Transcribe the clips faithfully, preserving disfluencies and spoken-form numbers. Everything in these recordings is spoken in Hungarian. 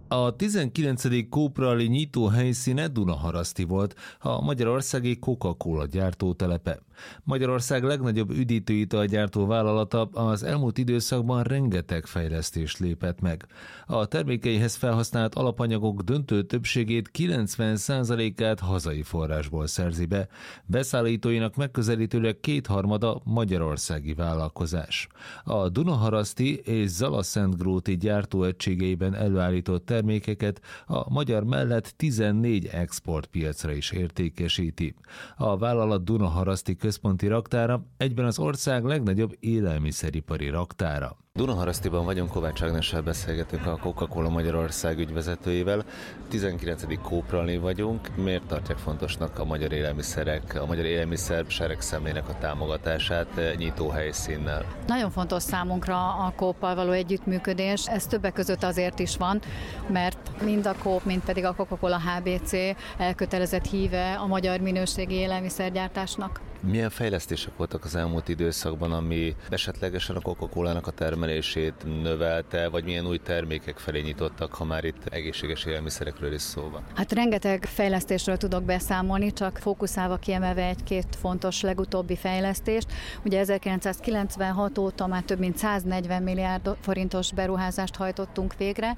A tizenkilencedik Kóprali nyitó helyszíne Dunaharaszti volt, a magyarországi Coca-Cola gyártótelepe. Magyarország legnagyobb üdítőitalgyártó vállalata az elmúlt időszakban rengeteg fejlesztést lépett meg. A termékeihez felhasznált alapanyagok döntő többségét, kilencven százalékát hazai forrásból szerzi be. Beszállítóinak megközelítőleg kétharmada magyarországi vállalkozás. A Dunaharaszti és Zalaszentgróti gyártóegységeiben előállított termékeket a magyar mellett tizennégy exportpiacra is értékesíti. A vállalat Dunaharaszti központi raktára egyben az ország legnagyobb élelmiszeripari raktára. Dunaharasztiban vagyunk, Kovács Ágnessel beszélgetünk, a Coca-Cola Magyarország ügyvezetőjével. tizenkilencedik Kóprali vagyunk. Miért tartják fontosnak a magyar élelmiszerek, a magyar élelmiszer seregszemlének a támogatását nyitó helyszínnel? Nagyon fontos számunkra a Coop-pal való együttműködés. Ez többek között azért is van, mert mind a Coop, mind pedig a Coca-Cola há bé cé elkötelezett híve a magyar minőségi élelmiszergyártásnak. Milyen fejlesztések voltak az elmúlt időszakban, ami esetlegesen a Coca-Colának a termelését növelte, vagy milyen új termékek felé nyitottak, ha már itt egészséges élelmiszerekről is szó van? Hát rengeteg fejlesztésről tudok beszámolni, csak fókuszálva kiemelve egy-két fontos legutóbbi fejlesztést. Ugye ezerkilencszázkilencvenhat óta már több mint száznegyven milliárd forintos beruházást hajtottunk végre.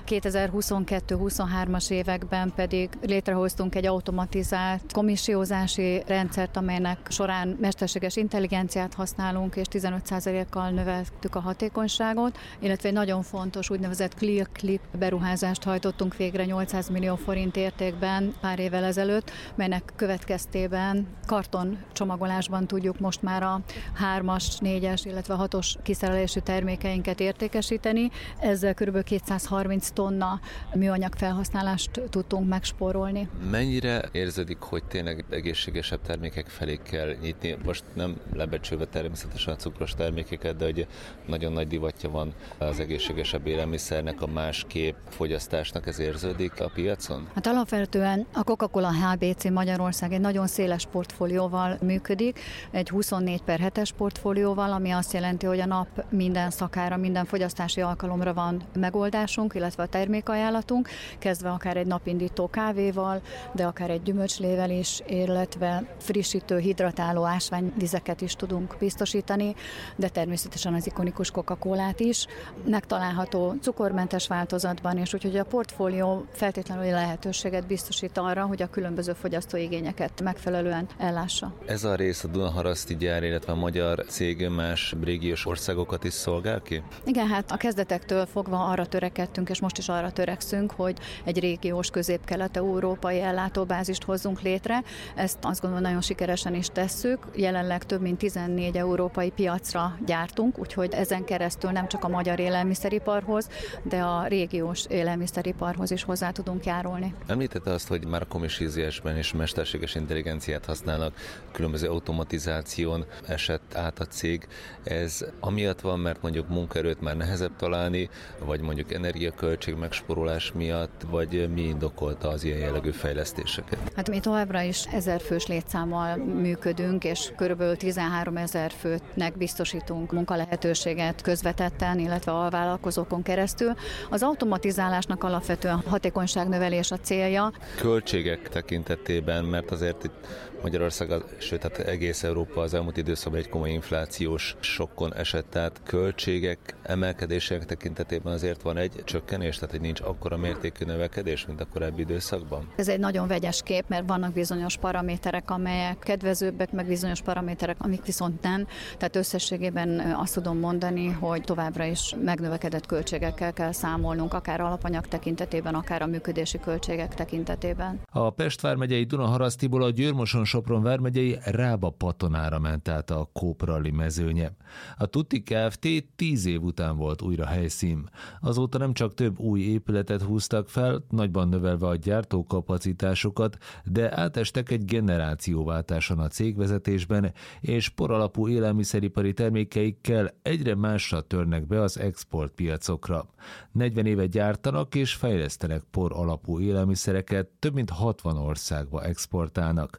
kétezer-huszonkettő-huszonhármas években pedig létrehoztunk egy automatizált komissiózási rendszert, amelynek során mesterséges intelligenciát használunk, és tizenöt százalékkal növeltük a hatékonyságot, illetve egy nagyon fontos úgynevezett Clear Clip beruházást hajtottunk végre nyolcszáz millió forint értékben pár évvel ezelőtt, melynek következtében karton csomagolásban tudjuk most már a hármas, négyes, illetve hatos kiszerelésű termékeinket értékesíteni. Ezzel kb. kétszázharminc tonna műanyag felhasználást tudtunk megspórolni. Mennyire érződik, hogy tényleg egészségesebb termékek felé kell nyitni? Most nem lebecsülve természetesen a cukros termékeket, de hogy nagyon nagy divatja van az egészségesebb élelmiszernek, a másképp fogyasztásnak, ez érződik a piacon? Hát alapvetően a Coca-Cola há bé cé Magyarország egy nagyon széles portfólióval működik, egy huszonnégy per hetes portfólióval, ami azt jelenti, hogy a nap minden szakára, minden fogyasztási alkalomra van megoldásunk, illetve a termékajánlatunk, kezdve akár egy napindító kávéval, de akár egy gyümölcslével is, illetve frissítő, hidratáló ásványvizeket is tudunk biztosítani, de természetesen az ikonikus Coca-Colát is megtalálható cukormentes változatban, és úgyhogy a portfólió feltétlenül lehetőséget biztosít arra, hogy a különböző fogyasztóigényeket megfelelően ellássa. Ez a rész a Dunaharaszti gyár, illetve a magyar cég más régiós országokat is szolgál ki? Igen, hát a kezdetektől fogva arra törekedtünk, és most is arra törekszünk, hogy egy régiós közép-kelet-európai ellátóbázist hozzunk létre. Ezt azt gondolom nagyon sikeresen is tesszük. Jelenleg több mint tizennégy európai piacra gyártunk, úgyhogy ezen keresztül nem csak a magyar élelmiszeriparhoz, de a régiós élelmiszeriparhoz is hozzá tudunk járulni. Említette azt, hogy már a komisíziásban is mesterséges intelligenciát használnak, különböző automatizáción esett át a cég. Ez amiatt van, mert mondjuk munkaerőt már nehezebb találni, vagy mondjuk energiaköltség megspórolás miatt, vagy mi indokolta az ilyen jellegű fejlesztéseket? Hát mi továbbra is ezer fős létszámmal működünk, és körülbelül tizenhárom ezer főnek biztosítunk munkalehetőséget közvetetten, illetve a vállalkozókon keresztül. Az automatizálásnak alapvetően hatékonyságnövelés a célja. Költségek tekintetében, mert azért itt Magyarország, sőt, hát egész Európa az elmúlt időszakban egy komoly inflációs sokkon esett, tehát költségek emelkedések tekintetében azért van egy csökkenés, tehát hogy nincs akkora mértékű növekedés, mint a korábbi időszakban? Ez egy nagyon vegyes kép, mert vannak bizonyos paraméterek, amelyek kedvezőbbek, meg bizonyos paraméterek, amik viszont nem. Tehát összességében azt tudom mondani, hogy továbbra is megnövekedett költségekkel kell számolnunk, akár alapanyag tekintetében, akár a működési költségek tekintetében. A Pest vármegyei Dunaharasztiból a Győr-Moson-Sopron vármegyei Rába-Patonára ment át a Kóprali mezőnye. A Tutti Kft. tíz év után volt újra helyszín. Azóta nem csak több új épületet húztak fel, nagyban növelve a gyártókapacitásokat, de átestek egy generációváltáson a cégvezetésben, és poralapú élelmiszeripari termékeikkel egyre másra törnek be az exportpiacokra. negyven éve gyártanak és fejlesztenek por alapú élelmiszereket, több mint hatvan országba exportálnak.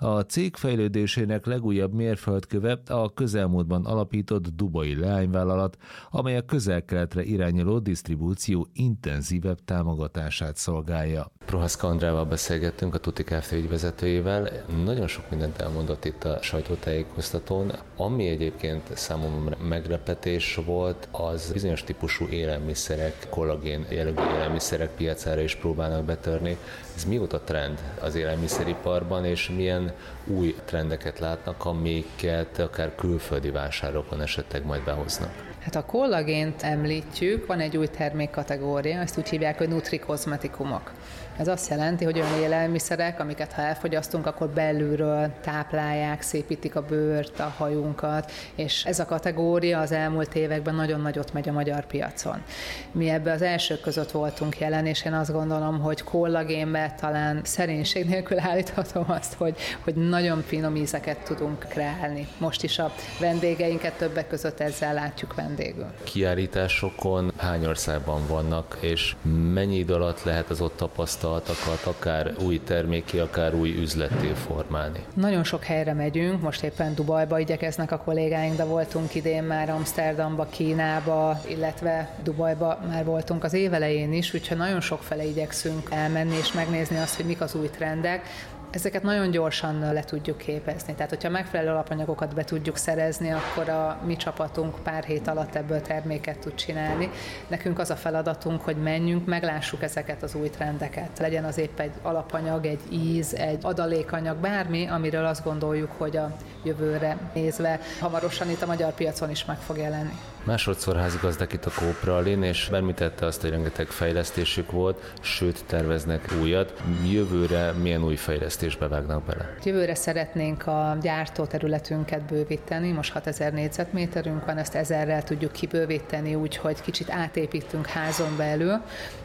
A cég fejlődésének legújabb mérföldköve a közelmúltban alapított dubai leányvállalat, amely a közel-keletre irányuló disztribúció intenzívebb támogatását szolgálja. Prohászka Andrával beszélgettünk, a Tutti Kft. Ügyvezetőjével. Nagyon sok mindent elmondott itt a sajtótájékoztatón. Ami egyébként számomra meglepetés volt, az bizonyos típusú élelmiszerek, kollagén jellegű élelmiszerek piacára is próbálnak betörni. Ez mióta trend az élelmiszeriparban, és milyen új trendeket látnak, amiket akár külföldi vásárokon esetleg majd behoznak? Hát a kollagént említjük, van egy új termékkategória, ezt úgy hívják, hogy nutrikozmetikumok. Ez azt jelenti, hogy olyan élelmiszerek, amiket ha elfogyasztunk, akkor belülről táplálják, szépítik a bőrt, a hajunkat, és ez a kategória az elmúlt években nagyon nagyot megy a magyar piacon. Mi ebbe az elsők között voltunk jelen, és én azt gondolom, hogy kollagénbe talán szerénység nélkül állíthatom azt, hogy, hogy nagyon finom ízeket tudunk kreálni. Most is a vendégeinket többek között ezzel látjuk vendégül. Kiállításokon hány országban vannak, és mennyi idő alatt lehet az ott tapasztalatokat akár új terméki, akár új üzletté formálni? Nagyon sok helyre megyünk, most éppen Dubajba igyekeznek a kollégáink, de voltunk idén már Amsterdamba, Kínába, illetve Dubajba már voltunk az év elején is, úgyhogy nagyon sok fele igyekszünk elmenni és megnézni azt, hogy mik az új trendek. Ezeket nagyon gyorsan le tudjuk képezni. Tehát, hogyha megfelelő alapanyagokat be tudjuk szerezni, akkor a mi csapatunk pár hét alatt ebből terméket tud csinálni. Nekünk az a feladatunk, hogy menjünk, meglássuk ezeket az új trendeket. Legyen az épp egy alapanyag, egy íz, egy adalékanyag, bármi, amiről azt gondoljuk, hogy a jövőre nézve hamarosan itt a magyar piacon is meg fog jelenni. Másodszor házigazdák itt a Kópralin, és említette azt, hogy rengeteg fejlesztésük volt, sőt terveznek újat. Jövőre milyen új fejlesztésbe vágnak bele? Jövőre szeretnénk a gyártóterületünket bővíteni, most hatezer négyzetméterünk van, ezt ezerrel tudjuk kibővíteni, úgyhogy kicsit átépítünk házon belül,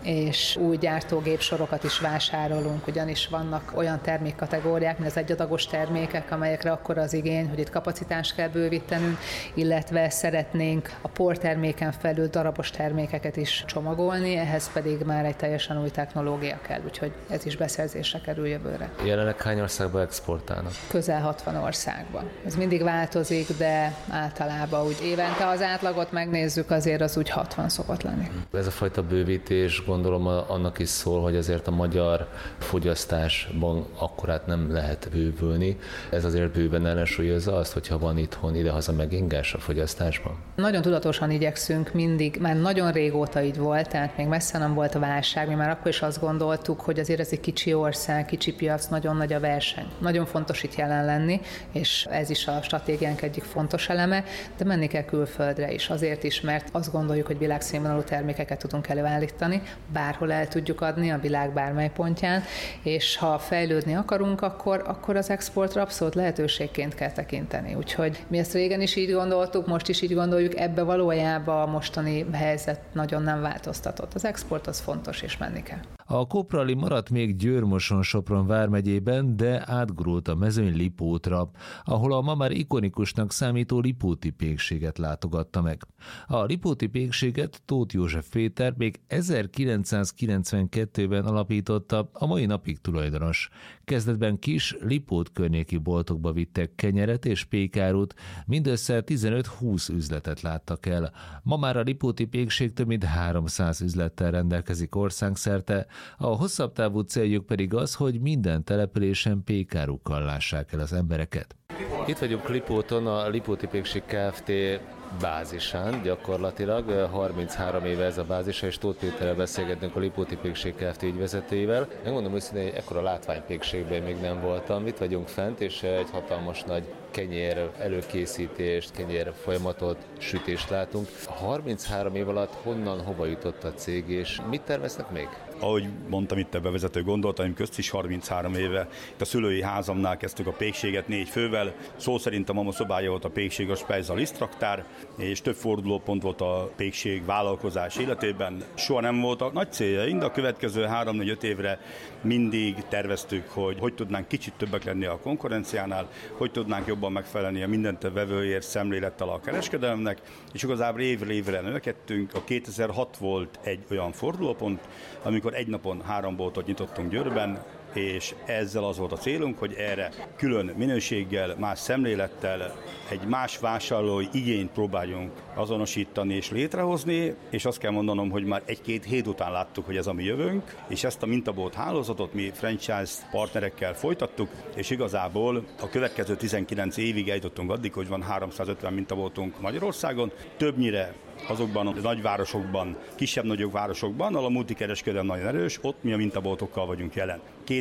és új gyártógépsorokat is vásárolunk, ugyanis vannak olyan termékkategóriák, mint az egyadagos termékek, amelyekre akkor az igény, hogy itt kapacitást kell bővítenünk, illetve szeretnénk a porterméken felül darabos termékeket is csomagolni, ehhez pedig már egy teljesen új technológia kell, úgyhogy ez is beszerzésre kerül jövőre. Jelenleg hány országba exportálnak? Közel hatvan országban. Ez mindig változik, de általában úgy évente az átlagot megnézzük, azért az úgy hatvan szokott lenni. Ez a fajta bővítés gondolom annak is szól, hogy azért a magyar fogyasztásban akkorát nem lehet bővülni. Ez azért bőven ellensúlyozza azt, hogyha van itthon idehaza megingás a fogyasztásban? Nagyon tudatosan igyekszünk mindig, már nagyon régóta így volt, tehát még messze nem volt a válság, mi már akkor is azt gondoltuk, hogy azért ez egy kicsi ország, kicsi piac, nagyon nagy a verseny. Nagyon fontos itt jelen lenni, és ez is a stratégiánk egyik fontos eleme, de menni kell külföldre is, azért is, mert azt gondoljuk, hogy világszínvonalú termékeket tudunk előállítani, bárhol el tudjuk adni a világ bármely pontján, és ha fejlődni akarunk, akkor, akkor az exportra abszolút lehetőségként kell tekinteni. Úgyhogy mi ezt régen is így gondoltuk, most is így gondoljuk, ebbe valójában a mostani helyzet nagyon nem változtatott. Az export az fontos, és menni kell. A Kópralin maradt még Győr-Moson-Sopron vármegyében, de átgurult a mezőny Lipótra, ahol a ma már ikonikusnak számító Lipóti pékséget látogatta meg. A Lipóti pékséget Tóth József Péter még ezerkilencszázkilencvenkettőben alapította, a mai napig tulajdonos. Kezdetben kis Lipót környéki boltokba vittek kenyeret és pékárút, mindössze tizenöt-húsz üzletet láttak el. Ma már a Lipóti pékség több mint háromszáz üzlettel rendelkezik országszerte, a hosszabb távú céljuk pedig az, hogy minden településen pékárukkal lássák el az embereket. Itt vagyunk Lipóton, a Lipóti Pékség Kft. Bázisán gyakorlatilag, harminchárom éve ez a bázisa, és Tóth Péterrel beszélgetünk, a Lipóti Pékség Kft. Ügyvezetőjével. Megmondom őszintén, hogy ekkora látványpékségben még nem voltam. Itt vagyunk fent, és egy hatalmas nagy kenyér előkészítést, kenyér folyamatot, sütést látunk. harminchárom év alatt honnan, hova jutott a cég, és mit terveznek még? Ahogy mondtam itt a bevezető gondolataim közt is, harminchárom éve itt a szülői házamnál kezdtük a pékséget négy fővel. Szó szerint a mama szobája volt a pékség, a Spejza Lisztraktár, és több fordulópont volt a pékség vállalkozás életében. Soha nem voltak nagy céljaink, de a következő három-négy-öt évre mindig terveztük, hogy hogy tudnánk kicsit többek lenni a konkurenciánál, hogy tudnánk jobban megfelelni a mindent vevőért szemlélettel a kereskedelemnek, és igazából évre évre növekedtünk. A kétezer-hat volt egy olyan fordulópont, amikor egy napon három boltot nyitottunk Győrben, és ezzel az volt a célunk, hogy erre külön minőséggel, más szemlélettel egy más vásárlói igényt próbáljunk azonosítani és létrehozni, és azt kell mondanom, hogy már egy-két hét után láttuk, hogy ez a mi jövőnk, és ezt a mintabolt hálózatot mi franchise partnerekkel folytattuk, és igazából a következő tizenkilenc évig eljutottunk addig, hogy van háromszázötven mintaboltunk Magyarországon, többnyire azokban a nagyvárosokban, kisebb-nagyobb városokban, ahol a multikereskedelem nagyon erős, ott mi a mintaboltokkal vagyunk jelen.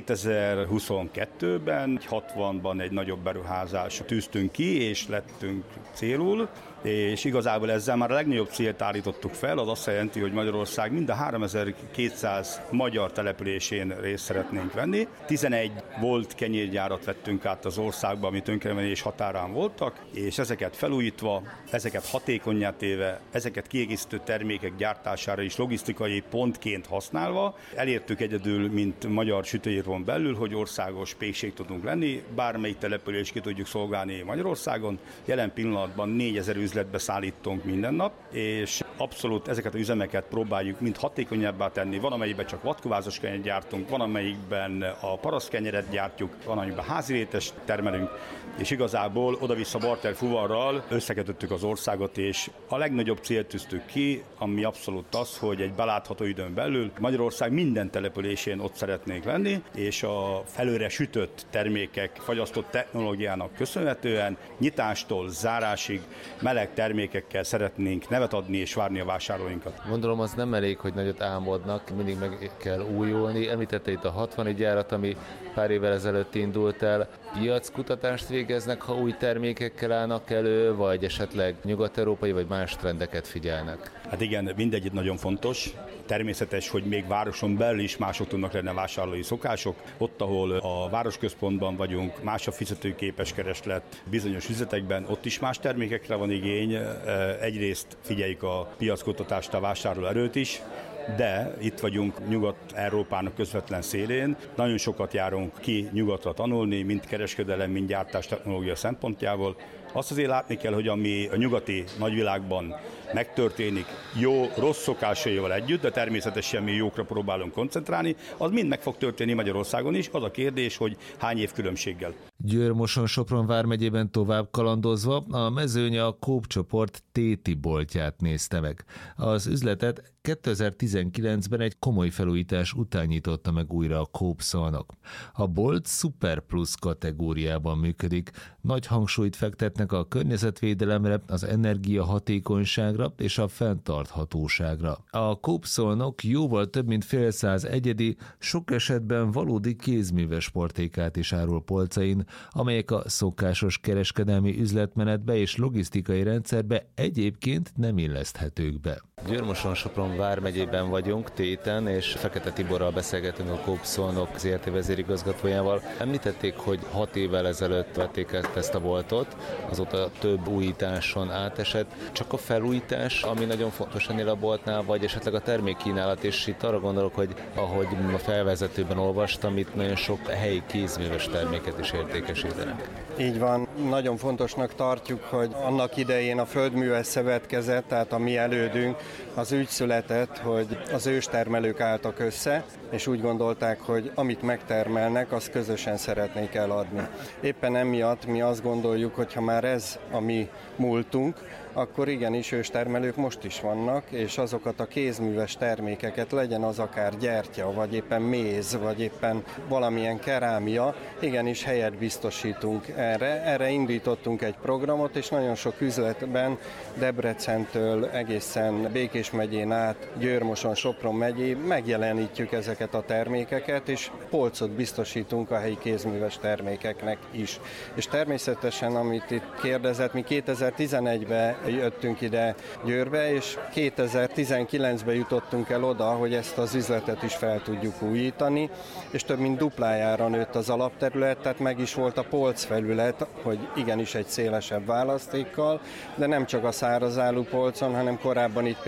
kétezer-huszonkettőben, hatvanban egy nagyobb beruházást tűztünk ki, és lettünk célul, és igazából ezzel már a legnagyobb célt állítottuk fel, az azt jelenti, hogy Magyarország mind a háromezer-kétszáz magyar településén részt szeretnénk venni. tizenegy volt kenyérgyárat vettünk át az országba, ami tönkremenés határán voltak, és ezeket felújítva, ezeket hatékonnyá téve, ezeket kiegészítő termékek gyártására is logisztikai pontként használva, elértük egyedül, mint magyar sütőgyáron belül, hogy országos pékség tudunk lenni, bármelyik települést ki tudjuk szolgálni Magyarországon. Jelen pillanatban négyezer üzletbe szállítunk minden nap, és abszolút ezeket az üzemeket próbáljuk mind hatékonyabbá tenni. Van, amelyikben csak vadkovázos kenyeret gyártunk, van, amelyikben a parasztkenyeret gyártjuk, van, amelyikben házirétest termelünk, és igazából oda-vissza barter fuvarral összekötöttük az országot, és a legnagyobb célt tűztük ki, ami abszolút az, hogy egy belátható időn belül Magyarország minden településén ott szeretnénk lenni, és a felőre sütött termékek fagyasztott technológiának köszönhetően nyitástól zárásig meleg termékekkel szeretnénk nevet adni és várni a vásárlóinkat. Gondolom, az nem elég, hogy nagyot álmodnak, mindig meg kell újulni. Említette itt a hatvani gyárat, ami pár évvel ezelőtt indult el. Piackutatást végeznek, ha új termékekkel állnak elő, vagy esetleg nyugat-európai vagy más trendeket figyelnek? Hát igen, mindegy nagyon fontos. Természetes, hogy még városon belül is mások tudnak lenni a vásárlói szokások. Ott, ahol a városközpontban vagyunk, más a fizetőképes kereslet bizonyos üzletekben, ott is más termékekre van igény. Egyrészt figyeljük a piackutatást, a vásárló erőt is, de itt vagyunk Nyugat-Európának közvetlen szélén. Nagyon sokat járunk ki nyugatra tanulni, mind kereskedelem, mind gyártás technológia szempontjából. Azt azért látni kell, hogy ami a nyugati nagyvilágban megtörténik jó, rossz szokásaival együtt, de természetesen mi jókra próbálunk koncentrálni, az mind meg fog történni Magyarországon is. Az a kérdés, hogy hány év különbséggel. Győr-Moson-Sopron vármegyében tovább kalandozva a Mezőnye a Coop csoport téti boltját nézte meg. Az üzletet kétezer-tizenkilencben egy komoly felújítás után nyitotta meg újra a Coop Szolnok. A bolt Super Plus kategóriában működik. Nagy hangsúlyt fektetnek a környezetvédelemre, az energiahatékonyságra és a fenntarthatóságra. A Coop Szolnok jóval több mint fél száz egyedi, sok esetben valódi kézműves portékát is árul polcain, amelyek a szokásos kereskedelmi üzletmenetbe és logisztikai rendszerbe egyébként nem illeszthetők be. Győr-Moson-Sopron vármegyében vagyunk, Téten, és Fekete Tiborral beszélgetünk a Coop Szolnok zé er té vezérigazgatójával. Említették, hogy hat évvel ezelőtt vették ezt a boltot, azóta több újításon átesett. Csak a felújítás, ami nagyon fontos ennél a boltnál, vagy esetleg a termékkínálat, és itt arra gondolok, hogy ahogy a felvezetőben olvastam, itt nagyon sok helyi kézműves terméket is értékesítenek. Így van, nagyon fontosnak tartjuk, hogy annak idején a Földműves Szövetkezet, tehát a mi elődünk, az úgy született, hogy az őstermelők álltak össze, és úgy gondolták, hogy amit megtermelnek, azt közösen szeretnék eladni. Éppen emiatt mi azt gondoljuk, hogy ha már ez a mi múltunk, akkor igenis őstermelők most is vannak, és azokat a kézműves termékeket, legyen az akár gyertya, vagy éppen méz, vagy éppen valamilyen kerámia, igenis helyet biztosítunk erre. Erre indítottunk egy programot, és nagyon sok üzletben Debrecentől egészen Békés megyén át Győr-Moson-Sopron megyé megjelenítjük ezeket a termékeket, és polcot biztosítunk a helyi kézműves termékeknek is. És természetesen, amit itt kérdezett, mi kétezer-tizenegyben jöttünk ide Győrbe, és kétezer-tizenkilencben jutottunk el oda, hogy ezt az üzletet is fel tudjuk újítani, és több mint duplájára nőtt az alapterület, tehát meg is volt a polcfelület, hogy igenis egy szélesebb választékkal, de nem csak a szárazállú polcon, hanem korábban itt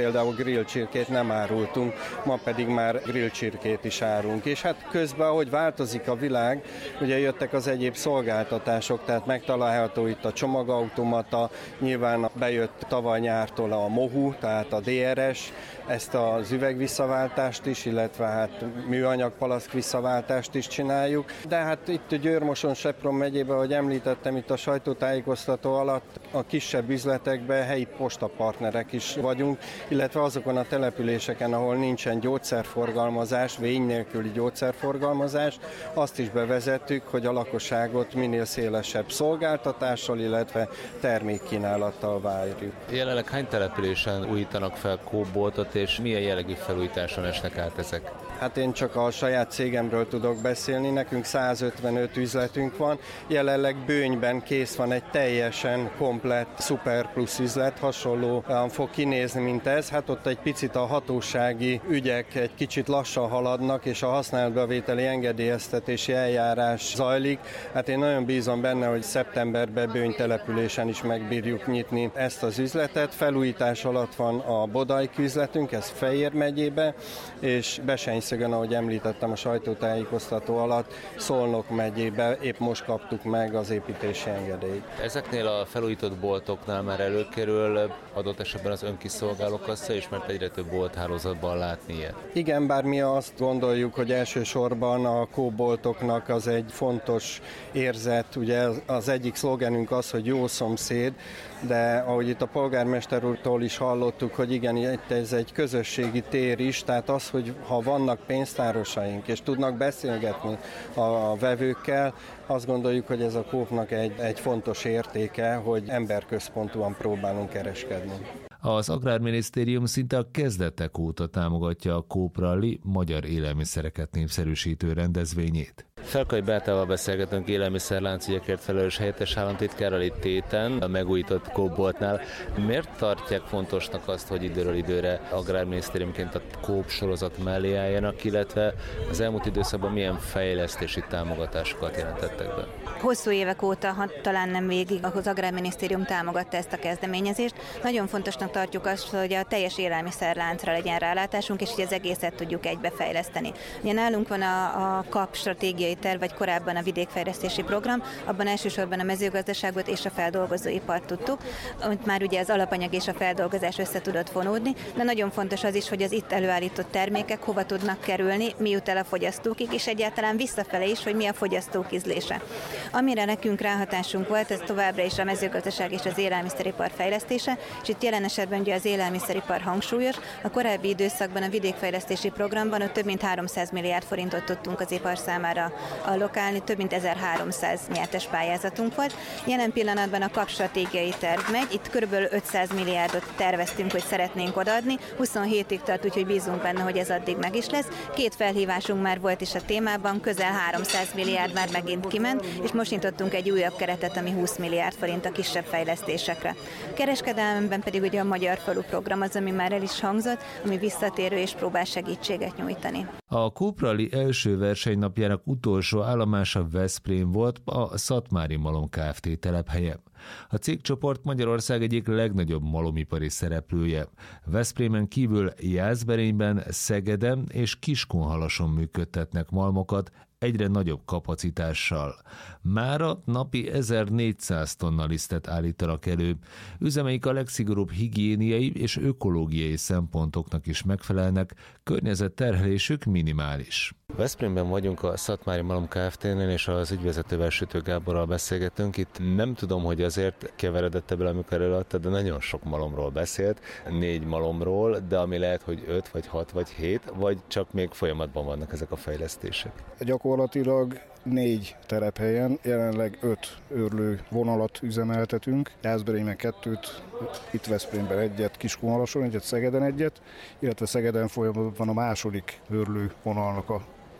például grillcsirkét nem árultunk, ma pedig már grillcsirkét is árulunk. És hát közben, ahogy változik a világ, ugye jöttek az egyéb szolgáltatások, tehát megtalálható itt a csomagautomata, nyilván bejött tavaly nyártól a Mohu, tehát a dé er es, ezt az üvegvisszaváltást is, illetve hát műanyag palack visszaváltást is csináljuk. De hát itt Győr-Moson-Sopron megyében, ahogy említettem, itt a sajtótájékoztató alatt a kisebb üzletekben helyi postapartnerek is vagyunk, illetve azokon a településeken, ahol nincsen gyógyszerforgalmazás, vény nélküli gyógyszerforgalmazás, azt is bevezettük, hogy a lakosságot minél szélesebb szolgáltatással, illetve termékkínálattal várjuk. Jelenleg hány településen újítanak fel Coop-boltot, és milyen jellegű felújításon esnek át ezek? Hát én csak a saját cégemről tudok beszélni, nekünk százötvenöt üzletünk van, jelenleg Bőnyben kész van egy teljesen komplett Super Plus üzlet, hasonlóan fog kinézni, mint ez. Hát ott egy picit a hatósági ügyek egy kicsit lassan haladnak, és a használatbevételi engedélyeztetési eljárás zajlik. Hát én nagyon bízom benne, hogy szeptemberben Bőny településen is megbírjuk nyitni ezt az üzletet. Felújítás alatt van a Bodajk üzletünk, ez Fejér megyébe, és Besenyszögön, ahogy említettem a sajtótájékoztató alatt, Szolnok megyébe épp most kaptuk meg az építési engedélyt. Ezeknél a felújított boltoknál már előkerül adott esetben az önkiszolgáló kassa is, mert egyre több bolthálózatban látni ilyet. Igen, bár mi azt gondoljuk, hogy elsősorban a Coop-boltoknak az egy fontos érzet, ugye az egyik szlogenünk az, hogy jó szomszéd, de ahogy itt a polgármester úrtól is hallottuk, hogy igen, itt ez egy közösségi tér is, tehát az, hogy ha vannak pénztárosaink, és tudnak beszélgetni a vevőkkel, azt gondoljuk, hogy ez a Coop-nak egy, egy fontos értéke, hogy emberközpontúan próbálunk kereskedni. Az Agrárminisztérium szinte a kezdetek óta támogatja a Coop Rally magyar élelmiszereket népszerűsítő rendezvényét. Felkai Beátával beszélgetünk élelmiszerláncügyekért felelős helyettes államtitkárral itt Téten, a megújított Coop-boltnál. Miért tartják fontosnak azt, hogy időről időre Agrárminisztériumként a Coop sorozat mellé álljanak, illetve az elmúlt időszakban milyen fejlesztési támogatásokat jelentettek be? Hosszú évek óta, ha talán nem végig, az Agrárminisztérium támogatta ezt a kezdeményezést. Nagyon fontosnak tartjuk azt, hogy a teljes élelmiszerláncra legyen rálátásunk, és hogy az egészet tudjuk egybefejleszteni. Ugye nálunk van a, a kap stratégiai terv, vagy korábban a vidékfejlesztési program, abban elsősorban a mezőgazdaságot és a feldolgozóipart tudtuk, amit már ugye az alapanyag és a feldolgozás össze tudott fonódni, de nagyon fontos az is, hogy az itt előállított termékek hova tudnak kerülni, mi jut el a fogyasztókig, és egyáltalán visszafele is, hogy mi a fogyasztók ízlése. Amire nekünk ráhatásunk volt, ez továbbra is a mezőgazdaság és az élelmiszeripar fejlesztése, és itt jelen esetben ugye az élelmiszeripar hangsúlyos. A korábbi időszakban a vidékfejlesztési programban ott több mint háromszáz milliárd forintot tudtunk az ipar számára allokálni, több mint ezerháromszáz nyertes pályázatunk volt. Jelen pillanatban a kap stratégiai terv megy, itt körülbelül ötszáz milliárdot terveztünk, hogy szeretnénk odaadni, huszonhétig tart, úgyhogy bízunk benne, hogy ez addig meg is lesz. Két felhívásunk már volt is a témában, közel háromszáz milliárd már megint kiment, és most nyitottunk egy újabb keretet, ami húsz milliárd forint a kisebb fejlesztésekre. Kereskedelemben pedig ugye a Magyar Falu program az, ami már el is hangzott, ami visszatérő és próbál segítséget nyújtani. A Coop Rally első versenynapjának utolsó állomása Veszprém volt, a Szatmári Malom Kft. Telephelye. A cégcsoport Magyarország egyik legnagyobb malomipari szereplője. Veszprémen kívül Jászberényben, Szegeden és Kiskunhalason működtetnek malmokat, egyre nagyobb kapacitással. Mára napi ezernégyszáz tonna lisztet állítanak elő. Üzemeik a legszigorúbb higiéniai és ökológiai szempontoknak is megfelelnek, környezetterhelésük minimális. Veszprémben vagyunk a Szatmári Malom Kft-nél, és az ügyvezetővel, Sütő Gáborral beszélgetünk. Itt nem tudom, hogy azért keveredett ebből, amikor előadta, de nagyon sok malomról beszélt, négy malomról, de ami lehet, hogy öt, vagy hat, vagy hét, vagy csak még folyamatban vannak ezek a fejlesztések. Gyakorlatilag négy telephelyen, jelenleg öt őrlő vonalat üzemeltetünk, Jászberényben kettőt, itt Veszprémben egyet, Kiskunhalason egyet, Szegeden egyet, illetve Szegeden folyamatban van a második őrlő vonalnak a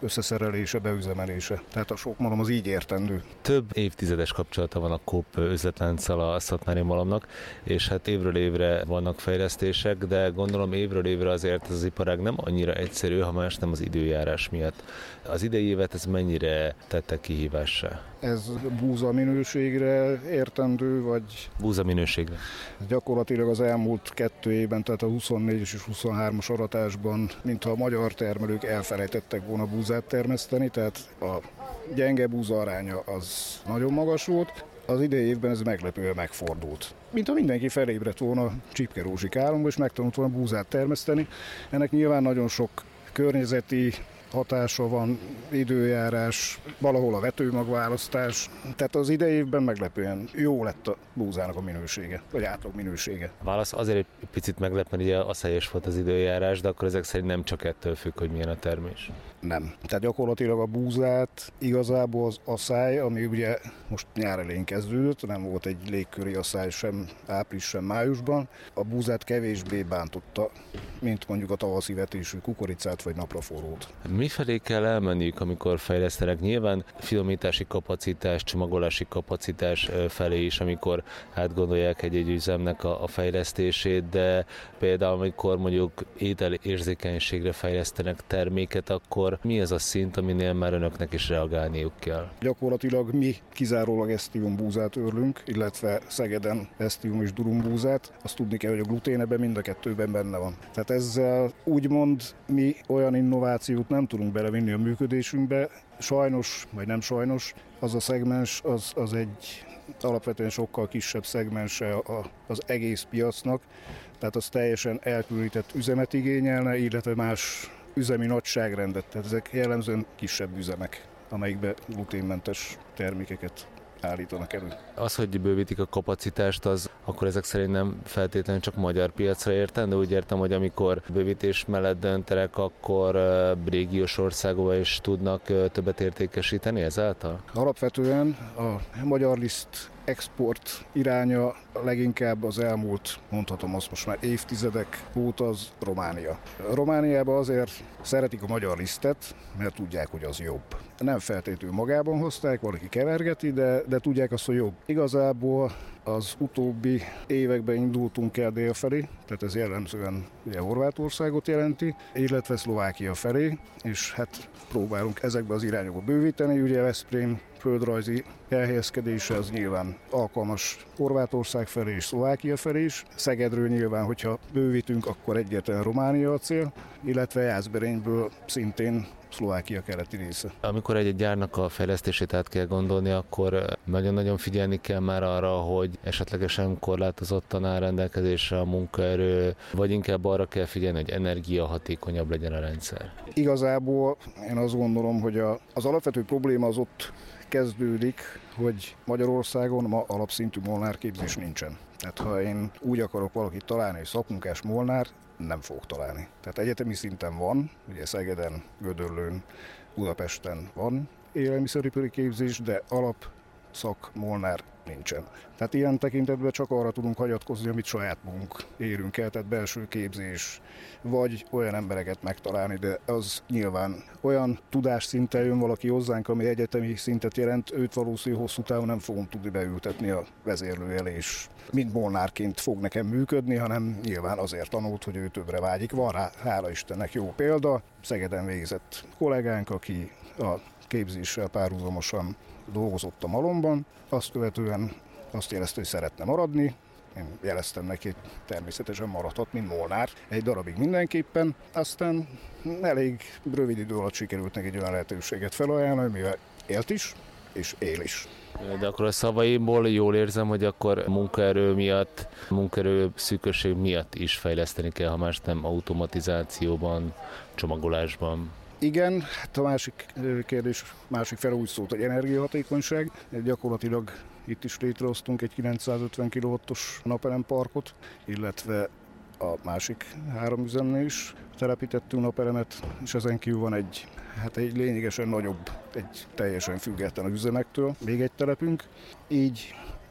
összeszerelése, beüzemelése. Tehát a sok malom az így értendő. Több évtizedes kapcsolata van a Coop üzletlánccal a Szatmári Malomnak, és hát évről évre vannak fejlesztések, de gondolom évről évre azért az iparág nem annyira egyszerű, ha más nem az időjárás miatt. Az idei évet ez mennyire tette kihívássá? Ez búza minőségre értendő, vagy... Búza minőségre. Gyakorlatilag az elmúlt kettő évben, tehát a huszonnégyes és huszonhármas aratásban, mintha a magyar termelők elfelejtettek volna búzát termeszteni, tehát a gyenge búza aránya az nagyon magas volt. Az idei évben ez meglepően megfordult. Mint ha mindenki felébredt volna Csipke Rózsik álomba, és megtanult volna búzát termeszteni. Ennek nyilván nagyon sok környezeti hatása van, időjárás, valahol a vetőmagválasztás. Tehát az idei évben meglepően jó lett a búzának a minősége, vagy átlag minősége. A válasz azért egy picit meglep, mert ugye asszályos volt az időjárás, de akkor ezek szerint nem csak ettől függ, hogy milyen a termés. Nem. Tehát gyakorlatilag a búzát igazából az asszály, ami ugye most nyár elején kezdődött, nem volt egy légköri asszály sem április, sem májusban, a búzát kevésbé bántotta, mint mondjuk a tavaszi vetésű kukoricát vagy napraforrót. Mifelé kell elmenniük, amikor fejlesztenek? Nyilván finomítási kapacitás, csomagolási kapacitás felé is, amikor átgondolják egy-egy üzemnek a, a fejlesztését, de például amikor mondjuk ételérzékenységre fejlesztenek terméket, akkor mi az a szint, aminél már önöknek is reagálniuk kell? Gyakorlatilag mi kizárólag esztium búzát őrlünk, illetve Szegeden esztium és durum búzát. Azt tudni kell, hogy a glutén ebben mind a kettőben benne van. Tehát ezzel úgymond mi olyan innovációt nem tudunk belevinni a működésünkbe. Sajnos, vagy nem sajnos, az a szegmens az, az egy alapvetően sokkal kisebb szegmense az egész piacnak, tehát az teljesen elkülönített üzemet igényelne, illetve más üzemi nagyságrendet, tehát ezek jellemzően kisebb üzemek, amelyikbe gluténmentes termékeket állítanak elő. Az, hogy bővítik a kapacitást, az akkor ezek szerint nem feltétlenül csak magyar piacra értem, de úgy értem, hogy amikor bővítés mellett döntenek, akkor régiós országokban is tudnak többet értékesíteni ezáltal? Alapvetően a magyar liszt export iránya leginkább az elmúlt, mondhatom azt most már évtizedek óta az Románia. Romániában azért szeretik a magyar lisztet, mert tudják, hogy az jobb. Nem feltétlenül magában hozták, valaki kevergeti, de, de tudják azt, hogy jobb. Igazából az utóbbi években indultunk el dél felé, tehát ez jellemzően ugye Horvátországot jelenti, illetve Szlovákia felé, és hát próbálunk ezekbe az irányokba bővíteni. Ugye Veszprém földrajzi elhelyezkedése az nyilván alkalmas Horvátország felé és Szlovákia felé is. Szegedről nyilván, hogyha bővítünk, akkor egyetlen Románia a cél, illetve Jászberényből szintén Szlovákia keleti része. Amikor egy gyárnak a fejlesztését át kell gondolni, akkor nagyon-nagyon figyelni kell már arra, hogy esetlegesen korlátozottan áll rendelkezésre a munkaerő, vagy inkább arra kell figyelni, hogy energiahatékonyabb legyen a rendszer. Igazából én azt gondolom, hogy a, az alapvető probléma az ott kezdődik, hogy Magyarországon ma alapszintű molnárképzés nincsen. Tehát ha én úgy akarok valakit találni, hogy szakmunkás molnár, nem fogok találni. Tehát egyetemi szinten van, ugye Szegeden, Gödöllőn, Budapesten van élelmiszeripari képzés, de alap szak molnár nincsen. Tehát ilyen tekintetben csak arra tudunk hagyatkozni, amit saját magunk érünk el, tehát belső képzés, vagy olyan embereket megtalálni, de az nyilván olyan tudásszinten jön valaki hozzánk, ami egyetemi szintet jelent, őt valószínűleg hosszú távon nem fogom tudni beültetni a vezérlő elé, és mind molnárként fog nekem működni, hanem nyilván azért tanult, hogy ő többre vágyik. Van rá, hála Istennek jó példa, Szegeden végzett kollégánk, aki a képzéssel párhuzamosan dolgozott a malomban, azt követően azt jelezte, hogy szeretne maradni. Én jeleztem neki, természetesen maradhat, mint molnár, egy darabig mindenképpen. Aztán elég rövid idő alatt sikerült neki egy olyan lehetőséget felajánlani, mivel élt is, és él is. De akkor a szavaimból jól érzem, hogy akkor munkaerő miatt, munkaerő szűkösség miatt is fejleszteni kell, ha más nem automatizációban, csomagolásban. Igen, hát a másik kérdés, másik fel úgy szólt, hogy energiahatékonyság. Gyakorlatilag itt is létrehoztunk egy kilencszázötven kilowattos napelemparkot, illetve a másik három üzemnél is telepítettünk napelemet, és ezen kívül van egy, hát egy lényegesen nagyobb, egy teljesen független üzemektől, még egy telepünk. Így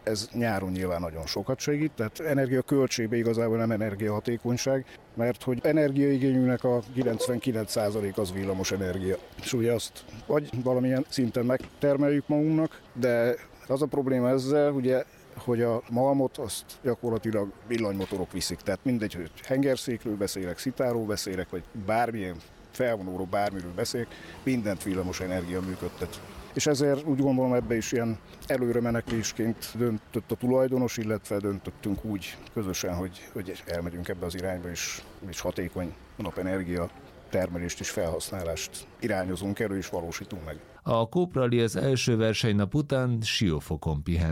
ez nyáron nyilván nagyon sokat segít, tehát energiaköltségbe igazából nem energiahatékonyság, mert hogy energiaigényünknek a kilencvenkilenc százalék az villamos energia. És ugye azt vagy valamilyen szinten megtermeljük magunknak, de az a probléma ezzel, ugye, hogy a malmot azt gyakorlatilag villanymotorok viszik. Tehát mindegy, hogy hengerszékről beszélek, szitáról beszélek, vagy bármilyen felvonóról, bármiről beszélek, mindent villamos energia működtet. És ezért úgy gondolom, ebbe is ilyen előre menekvésként döntött a tulajdonos, illetve döntöttünk úgy közösen, hogy, hogy elmegyünk ebbe az irányba, és, és hatékony napenergia termelést és felhasználást irányozunk elő és valósítunk meg. A Kóprali az első versenynap után Siófokon pihent.